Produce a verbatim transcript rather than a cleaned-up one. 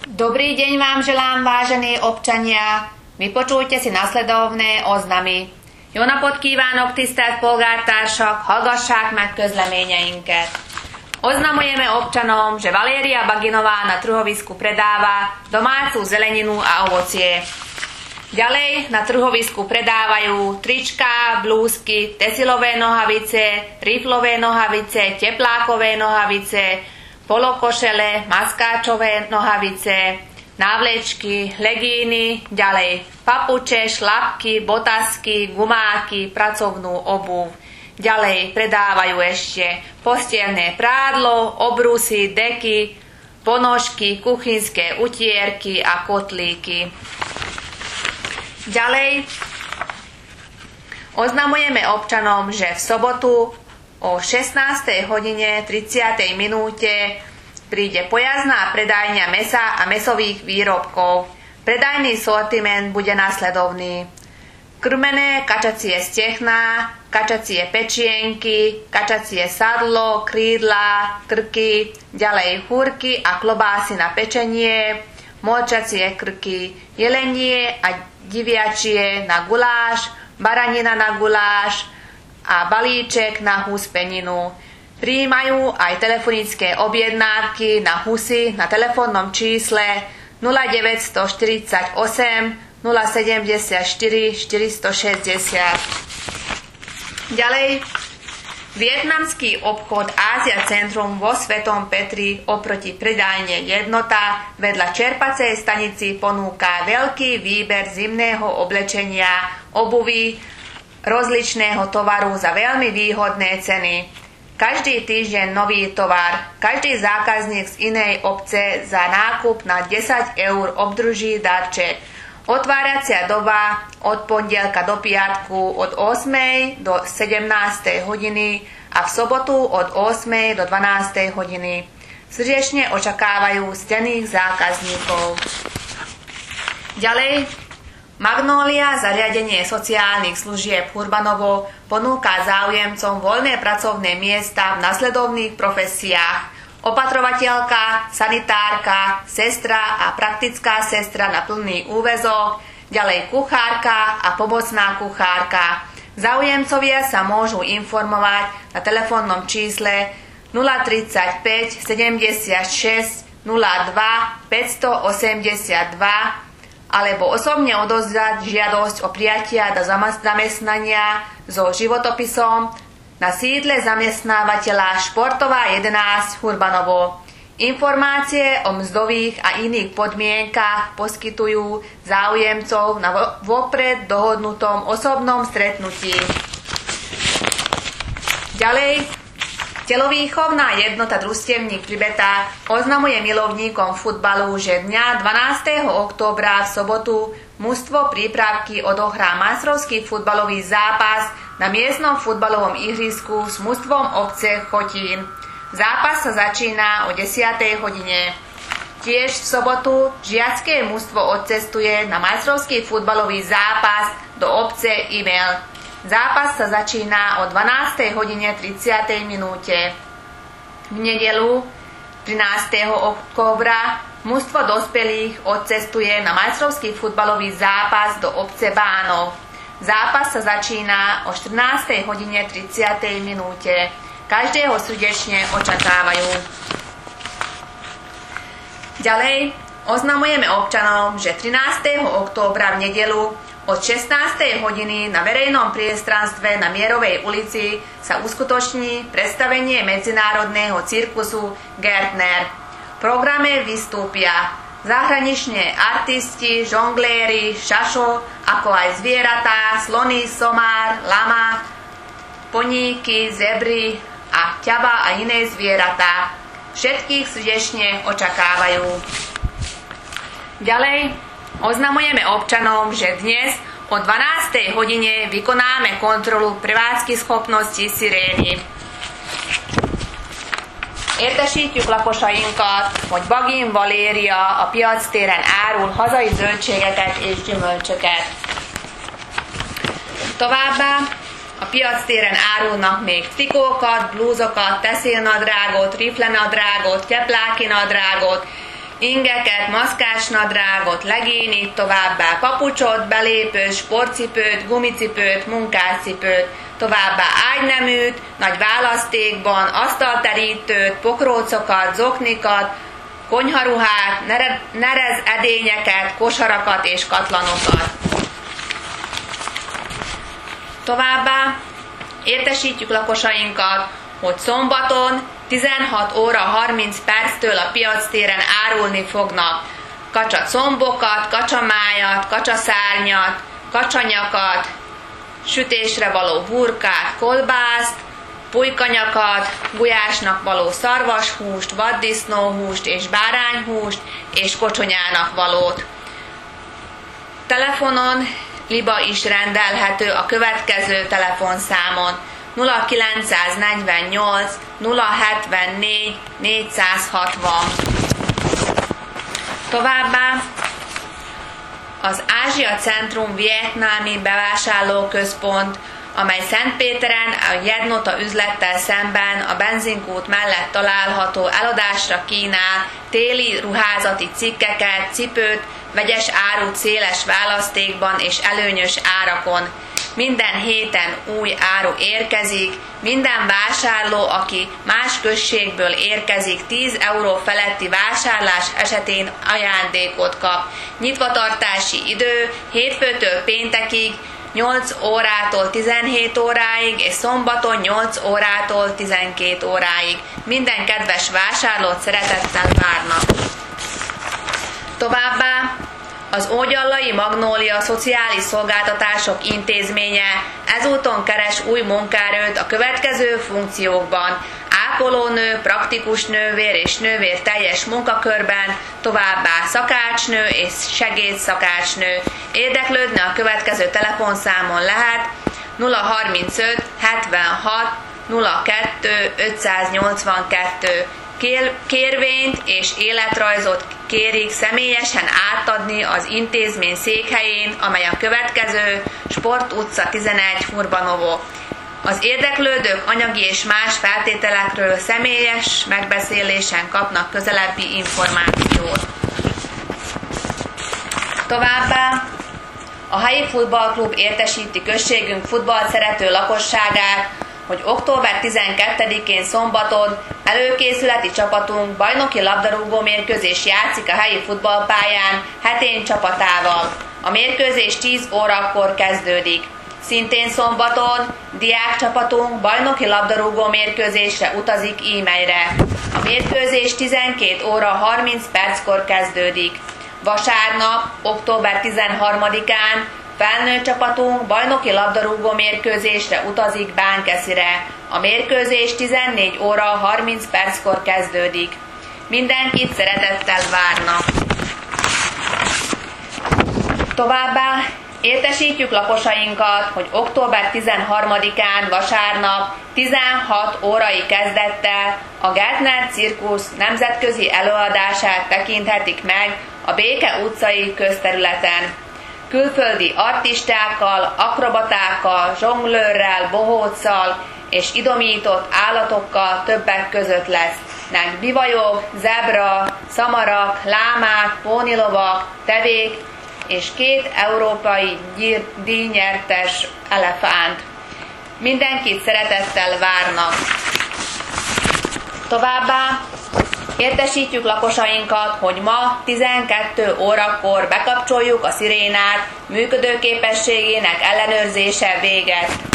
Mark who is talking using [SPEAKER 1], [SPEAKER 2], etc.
[SPEAKER 1] Dobrý deň vám želám, vážení občania. Vypočujte si nasledovné oznamy. Jó napot kívánok, tisztelt polgártársak, hallgassák meg közleményeinket. Oznamujeme občanom, že Valéria Baginová na trhovisku predáva domácu zeleninu a ovocie. Ďalej na trhovisku predávajú trička, blúzky, tesilové nohavice, riflové nohavice, teplákové nohavice, polokošele, maskáčové nohavice, návlečky, legíny, ďalej papuče, šlapky, botasky, gumáky, pracovnú obuv. Ďalej predávajú ešte postielné prádlo, obrusy, deky, ponožky, kuchynské utierky a kotlíky. Ďalej oznamujeme občanom, že v sobotu o šestnástej hodine tridsiatej minúte príde pojazdná predajňa mäsa a mäsových výrobkov. Predajný sortiment bude nasledovný: krmené kačacie stehná, kačacie pečienky, kačacie sadlo, krídla, krky, ďalej húrky a klobásy na pečenie, morčacie krky, jelenie a diviačie na guláš, baranina na guláš a balíček na huspeninu. Prijímajú aj telefonické objednávky na husy na telefónnom čísle nula deväť štyridsaťosem nula sedemdesiatštyri štyristošesťdesiat. Ďalej, vietnamský obchod Ázia Centrum vo Svetom Petri oproti predajne Jednota vedľa čerpacej stanici ponúka veľký výber zimného oblečenia, obuvy, rozličného tovaru za veľmi výhodné ceny. Každý týždeň nový tovar. Každý zákazník z inej obce za nákup na desať eur obdrží darček. Otváracia doba od pondelka do piatku od ôsmej do sedemnástej hodiny a v sobotu od ôsmej do dvanástej hodiny. Srdečne očakávajú stených zákazníkov. Ďalej, Magnólia, zariadenie sociálnych služieb Hurbanovo, ponúka záujemcom voľné pracovné miesta v nasledovných profesiách: opatrovateľka, sanitárka, sestra a praktická sestra na plný úväzok, ďalej kuchárka a pomocná kuchárka. Záujemcovia sa môžu informovať na telefónnom čísle nula tridsaťpäť sedemdesiatšesť nula dva päťstoosemdesiatdva alebo osobne odovzdať žiadosť o prijatia do zamestnania so životopisom na sídle zamestnávateľa Športová jedenásť Hurbanovo. Informácie o mzdových a iných podmienkach poskytujú záujemcov na vopred dohodnutom osobnom stretnutí. Ďalej, telovýchovná jednota Družstevník pri Betách oznamuje milovníkom futbalu, že dňa dvanásteho októbra v sobotu mužstvo prípravky odohrá majstrovský futbalový zápas na miestnom futbalovom ihrisku s mužstvom obce Chotín. Zápas sa začína o desiatej hodine. Tiež v sobotu žiacké mužstvo odcestuje na majstrovský futbalový zápas do obce Imel. Zápas sa začína o dvanástej hodine tridsiatej minúte. V nedeľu trinásteho októbra mužstvo dospelých odcestuje na majstrovský futbalový zápas do obce Bánov. Zápas sa začína o štrnástej hodine tridsiatej minúte. Každého srdečne očakávajú. Ďalej oznamujeme občanom, že trinásteho októbra v nedeľu od šestnástej hodiny na verejnom priestranstve na Mierovej ulici sa uskutoční predstavenie medzinárodného cirkusu Gärtner. V programe vystúpia zahraniční artisti, žongléri, šašo, ako aj zvieratá, slony, somár, lama, poníky, zebry a ťava a iné zvieratá. Všetkých srdečne očakávajú. Ďalej oznamujeme občanom, že dnes o dvanástej hodine vykonáme kontrolu prevádzky schopnosti szirény. Értesítjük lakosainkat, hogy Bagin Valéria a piactéren árul hazai zöldségeket és gyümölcsöket. Továbbá a piactéren árulnak még trikókat, blúzokat, teszélnadrágot, riflenadrágot, teplákinadrágot, ingeket, maszkásnadrágot, legényit, továbbá papucsot, belépőt, sportcipőt, gumicipőt, munkászcipőt, továbbá ágyneműt, nagy választékban, asztalterítőt, pokrócokat, zoknikat, konyharuhát, nerez edényeket, kosarakat és katlanokat. Továbbá értesítjük lakosainkat, hogy szombaton tizenhat óra harminc perctől a piactéren árulni fognak kacsacombokat, kacsamájat, kacsaszárnyat, kacsanyakat, sütésre való hurkát, kolbászt, pulykanyakat, gulyásnak való szarvashúst, vaddisznóhúst és bárányhúst és kocsonyának valót. Telefonon liba is rendelhető a következő telefonszámon: nulla kilencszáznegyvennyolc nulla hetvennégy négyszázhatvan. Továbbá az Ázsia Centrum vietnámi bevásárlóközpont, amely Szentpéteren a Jednota üzlettel szemben a benzinkút mellett található, eladásra kínál téli ruházati cikkeket, cipőt, vegyes árut széles választékban és előnyös árakon. Minden héten új áru érkezik, minden vásárló, aki más községből érkezik, tíz euró feletti vásárlás esetén ajándékot kap. Nyitvatartási idő hétfőtől péntekig, nyolc órától tizenhét óráig, és szombaton nyolc órától tizenkét óráig. Minden kedves vásárlót szeretettel várnak. Továbbá az Ógyallai Magnólia Szociális Szolgáltatások Intézménye ezúton keres új munkaerőt a következő funkciókban: ápolónő, praktikus nővér és nővér teljes munkakörben, továbbá szakácsnő és segédszakácsnő. Érdeklődni a következő telefonszámon lehet: nulla harmincöt hetvenhat nulla kettő ötszáznyolcvankettő. Kérvényt és életrajzot kérik személyesen átadni az intézmény székhelyén, amely a következő: Sport utca tizenegy, Hurbanovo. Az érdeklődők anyagi és más feltételekről személyes megbeszélésen kapnak közelebbi információt. Továbbá a helyi futballklub értesíti községünk futballt szerető lakosságát, hogy október tizenkettedikén szombaton előkészületi csapatunk bajnoki labdarúgó mérkőzés játszik a helyi futballpályán Hetén csapatával. A mérkőzés tíz órakor kezdődik. Szintén szombaton diákcsapatunk bajnoki labdarúgó mérkőzésre utazik e-mailre. A mérkőzés tizenkét óra harminc perckor kezdődik. Vasárnap, október tizenharmadikán felnőtt csapatunk bajnoki labdarúgó mérkőzésre utazik Bánkeszire. A mérkőzés tizennégy óra harminc perckor kezdődik. Mindenkit szeretettel várnak. Továbbá értesítjük lakosainkat, hogy október tizenharmadikán vasárnap tizenhat órai kezdettel a Gertner Cirkusz nemzetközi előadását tekinthetik meg a Béke utcai közterületen. Külföldi artistákkal, akrobatákkal, zsonglőrrel, bohóccal és idomított állatokkal többek között lesznek bivajok, zebra, szamarak, lámák, pónilovak, tevék és két európai díjnyertes elefánt. Mindenkit szeretettel várnak. Továbbá értesítjük lakosainkat, hogy ma tizenkét órakor bekapcsoljuk a szirénát, működőképességének ellenőrzése véget.